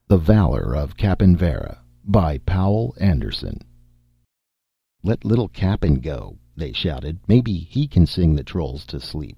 The Valor of Cap'n Vera by Powell Anderson. "Let little Cap'n go," they shouted. "Maybe he can sing the trolls to sleep."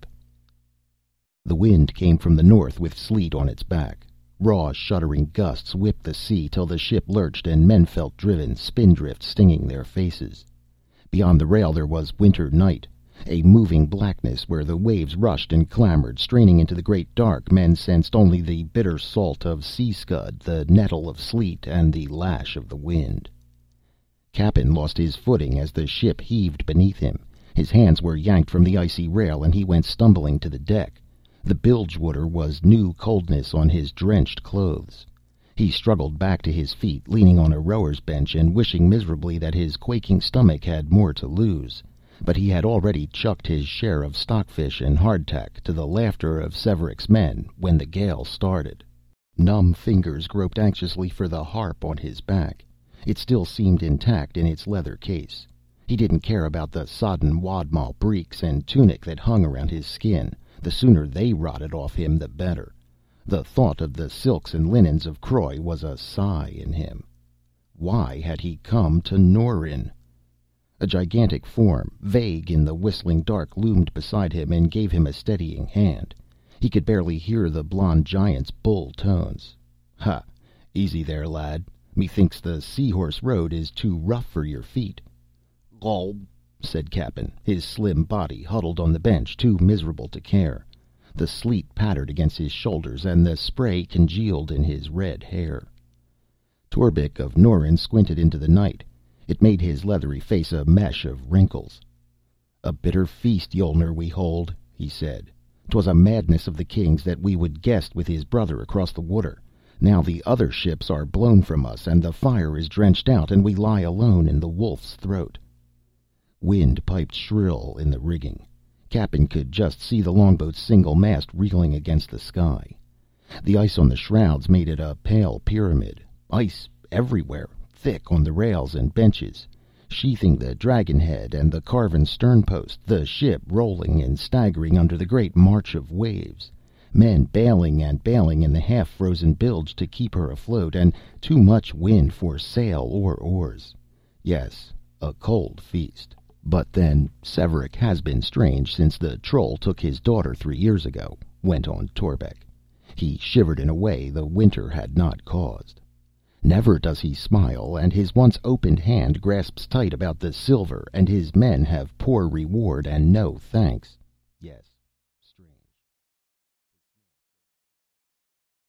The wind came from the north with sleet on its back. Raw, shuddering gusts whipped the sea till the ship lurched and men felt driven, spindrift stinging their faces. Beyond the rail there was winter night, a moving blackness where the waves rushed and clamored. Straining into the great dark, men sensed only the bitter salt of sea scud, the nettle of sleet, and the lash of the wind. Cap'n lost his footing as the ship heaved beneath him. His hands were yanked from the icy rail and he went stumbling to the deck. The bilge water was new coldness on his drenched clothes. He struggled back to his feet, leaning on a rower's bench and wishing miserably that his quaking stomach had more to lose. But he had already chucked his share of stockfish and hardtack, to the laughter of Severick's men, when the gale started. Numb fingers groped anxiously for the harp on his back. It still seemed intact in its leather case. He didn't care about the sodden wadmal breeks and tunic that hung around his skin. The sooner they rotted off him, the better. The thought of the silks and linens of Croy was a sigh in him. Why had he come to Norren? A gigantic form, vague in the whistling dark, loomed beside him and gave him a steadying hand. He could barely hear the blond giant's bull tones. "Ha! Easy there, lad. Methinks the Seahorse Road is too rough for your feet." "Gulp," said Cap'n, his slim body huddled on the bench, too miserable to care. The sleet pattered against his shoulders and the spray congealed in his red hair. Torbec of Norren squinted into the night. It made his leathery face a mesh of wrinkles. "A bitter feast, Yolner, we hold," he said. "'Twas a madness of the king's that we would guest with his brother across the water. Now the other ships are blown from us, and the fire is drenched out, and we lie alone in the wolf's throat." Wind piped shrill in the rigging. Cap'n could just see the longboat's single mast reeling against the sky. The ice on the shrouds made it a pale pyramid. Ice everywhere, thick on the rails and benches, sheathing the dragon head and the carven sternpost, the ship rolling and staggering under the great march of waves, men bailing and bailing in the half-frozen bilge to keep her afloat, and too much wind for sail or oars. Yes, a cold feast. "But then Severick has been strange since the troll took his daughter 3 years ago," went on Torbec. He shivered in a way the winter had not caused. "Never does he smile, and his once opened hand grasps tight about the silver, and his men have poor reward and no thanks. Yes,